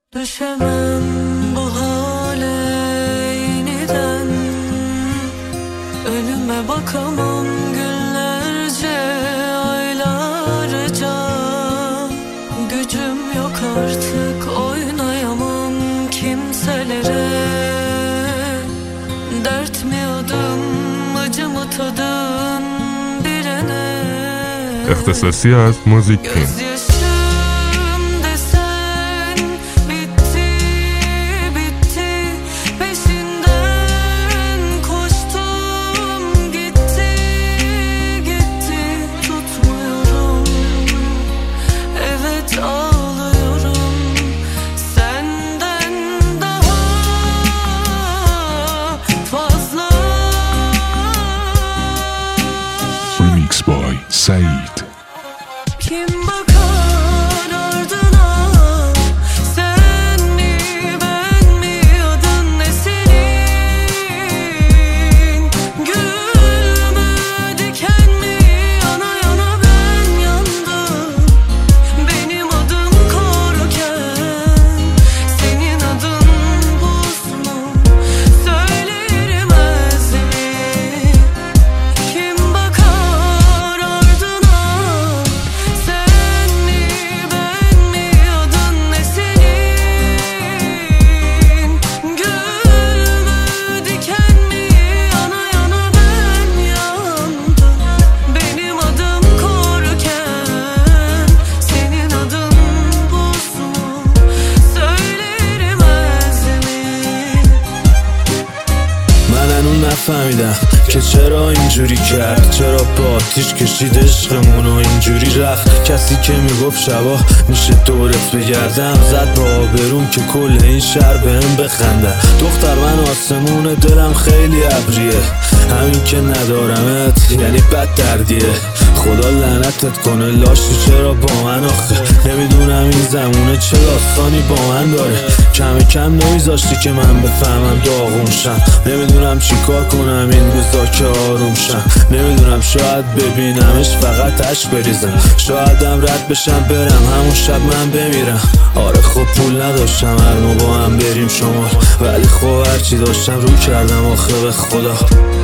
Düşemem bu hale yeniden, önüme bakamam günlerce, aylarca. Gücüm yok artık, oynayamam kimselere. Dert mi adım, acı mı tadın bilene. اختصاصی از موزیکین. Remix by Said. Kim bakar ardına, sen mi ben mi, adın ne senin? Gül mü diken mi, yana yana ben yandım. Benim adım korken, senin adın buz mu, söylenmez mi? Kim bakar ardına, sen mi ben mi, adın ne senin? Gül mü diken mi, yana yana ben yandım. Benim adım korken, senin adın buz mu, söylenmez mi? من هنوز نفهمیدم که چرا اینجوری کرد، چرا با آتیش کشید عشقمونو اینجوری رفت. کسی که میگفت شبا میشه دورت بگردم، زد با آبروم که کل این شهر بهم بخنده. دختر من آسمون دلم خیلی ابریه، همین که ندارمت یعنی بد دردیه. خدا لعنتت کنه لاشی چرا با من آخه، نمیدونم این زمونه چه داستانی با من داره. کم کم نمیذاشتی که من بفهمم داغون شم، نمیدونم چی کار کنم این روزا که آروم شم. نمیدونم شاید ببینمش فقط عشق بریزم، شایدم رد بشم برم همون شب من بمیرم. آره خب پول نداشتم هر ما با هم بریم شمال، ولی خب هرچی داشتم رو کردم آخه به خدا.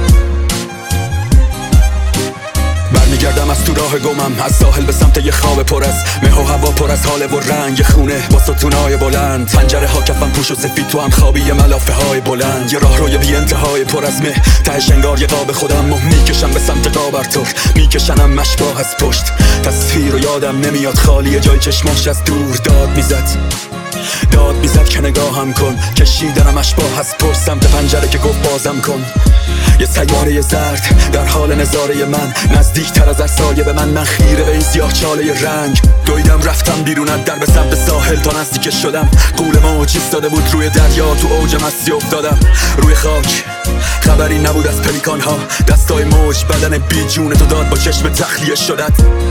برمیگردم از تو راه گمم، از ساحل به سمت یه خواب پر از مه و هوا، پر از حال و رنگ خونه با ستونای بلند. پنجره ها کفن پوش و سفید، تو هم خوابی ملافه های بلند. یه راه روی بی انتهای پر از مه، تهش انگار یه قاب خودم و میکشم به سمت قابرتور، میکشنم مشباه از پشت. تصویر و یادم نمیاد، خالی جای چشماش از دور داد میزد که نگاهم کن. کشیدنم اشباه از پر سمت پنجره که گفت بازم کن. یه سیاره زرد در حال نظاره من، نزدیکتر از سایه به من خیره به این سیاه چاله رنگ. دویدم رفتم بیرون از در به سمت ساحل، تا نزدیک شدم قول موج ایستاده بود روی دریا. تو اوج مستی افتادم روی خاک، خبری نبود از پلیکان ها. دستای موج بدن بی جون تو داد با چشم تخلیه شدت.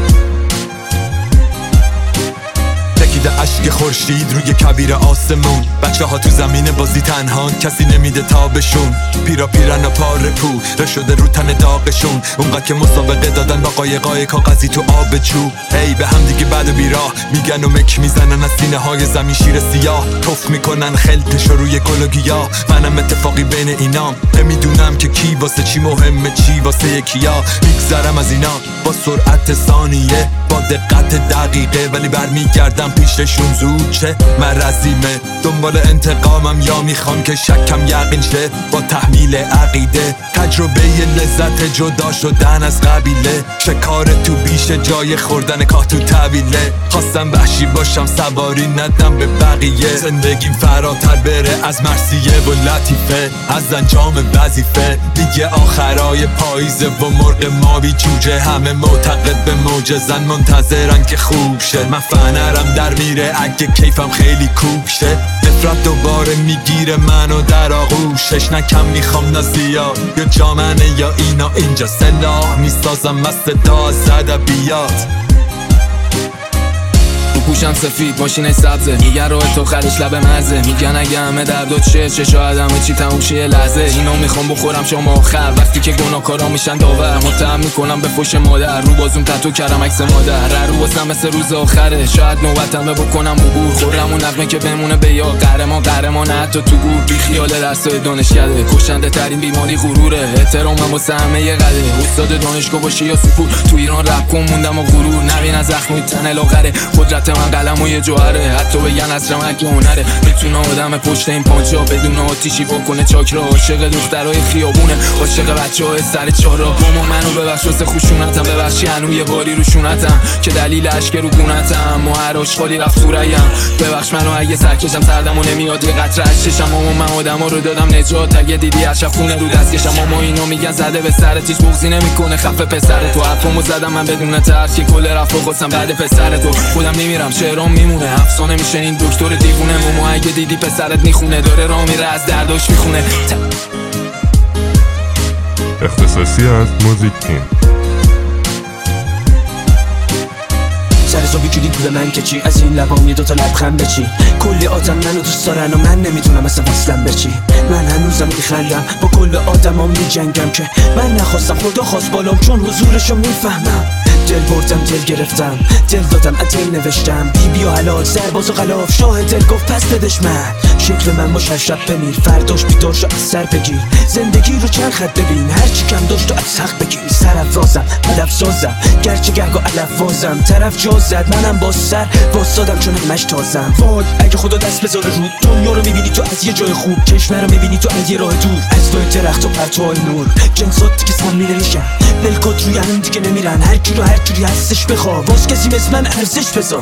تکیده اشک خورشید روی کبیر آسمون، بچه ها تو زمین بازی تنهان، کسی نمیده تابشون. پیرن و پاره پو رشده رو تن داغشون، اونقدر که مسابقه دادن با قایقای کاغذی تو آب چوب. ای به هم دیگه بعد و بیراه میگن و مک میزنن از سینه های زمین شیر سیاه. توف میکنن خلطشو روی گل و گیاه، منم اتفاقی بین اینام. نمیدونم که کی واسه چی مهمه، چی واسه یکیا. میگذرم از اینا با سرعت ثانیه، با دقت دقیقه، ولی برمیگردم پیششون زود. چه مرضیمه دنبال انتقامم، یا میخوام که شکم یقین شه با تحمیل عقیده. تجربه لذت جدا شدن از قبیله، شکار تو بیش جای خوردن کاه تو طویله. خواستم وحشی باشم سواری ندم به بقیه، زندگیم فراتر بره از مرثیه و لطیفه، از انجام وظیفه. دیگه آخرای پاییزه و مرغ ماوی جوجه، همه معتقد به معجزن منتظرن که خوب شه. من فنرم در میره اگه کیفم خیلی کوب شه. نفرت دوباره میگیره منو در آغوشش، نکم میخوام نه زیاد، یا جامنه یا اینا اینجا سلاح میسازم از صدا از ادبیات. رو گوش پوشم سفید ماشین سبزه، میگن راه تو خرش لب مرزه، میگن اگه همه درد و چه شاید همه چی تموم شه یه لحظه. اینو میخوام بخورم شام آخر وقتی که گناهکارا میشن داور، متهم میکنم به فوش مادر، رو بازوم تتو کردم عکس مادر، رو واسم مثل روز آخره، شاید نوبتمه بکنم عبور، خورم اون نغمه که بمونه به یاد، قهرمان حتی تو گور، بی خیال درسای دانشکده، کشنده ترین بیماری غروره، احترامم واسه همه یه قده، استاد دانشگاه باشه یا سپور، تو ایران رپ کن موندم و غرور، نبین از زخم تن لاغره، قدرت من قلم و یه جوهره، حتی بگن اصرم اگه هنره، میتونه آدم پشت این پانچا بدون آتیشی بکنه چاکرا، عاشق دخترای خیابونه، عاشق بچهای سر چهارراه، مامان منو ببخش واسه خشونتم، ببخشی هنو یه باری رو شونتم که دلیل اشک رو گونتم، ما هر آشغالی رفت تو ریم، ببخش منو اگه سرکشم سردم و نمیاد یه قطره از چشم، مامان من آدما رو دادم نجات، اگه دیدی اشک خونه رو دستکشم، ماما اینا میگن زده به سرت هیچ بغضی نمیکنه خفه پسر تو، حرفمو زدم من بدون ترس که کل رفت خواستم بعد پسر تو، خودم نمیرم شعرام میمونه، افسانه میشه این دکتر دیوونه، ماما اگه دیدی پسرت میخونه داره راه میره از درداش میخونه. اختصاصی از موزیکین. سر بی کلید به من که چی، از این لبام یه دوتا لبخند بچی، کلی آدم منو دوست دارن و من نمیتونم اصلا وصلم بچی، من هنوزم میخندم با کل آدمام میجنگم که من نخواستم خدا خواست بالام چون حضورشو میفهمم، دل بردم دل گرفتم دل دادم دل نوشتم، بی و حلال سرباز و غلاف شاه دل گفت پس بدش من، شکل من با شب بمیر فرداش بیدار شو از سر بگیر، زندگی رو چند خط ببین هرچی کم داشت و از حق بگیر، سرافرازم هدف سازم گرچه گرگ و علف وازم، طرف جا زد منم با سر واسادم چون همش تازم، وای اگه خدا دست بذاره رو دنیا رو میبینی تو از یه جای خوب، چشم رو میبینی تو از یه راه دور، از دوی درخت و پرتوهای نور، جنسات دیگه سمی نمیشن بلکات روی هم دیگه نمیرن، هر کی رو هر جوری هستش بخوا واس کسی مثل من ارزش بذار.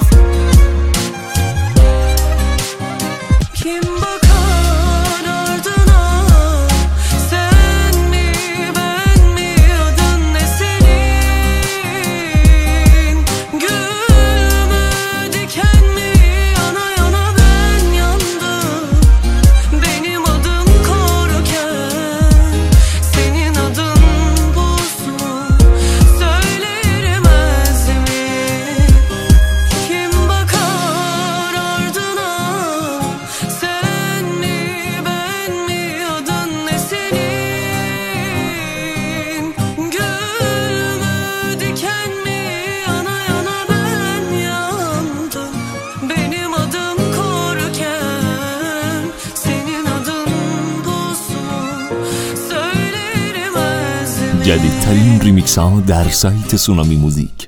جدیدترین ریمیکس ها در سایت سونامی موزیک.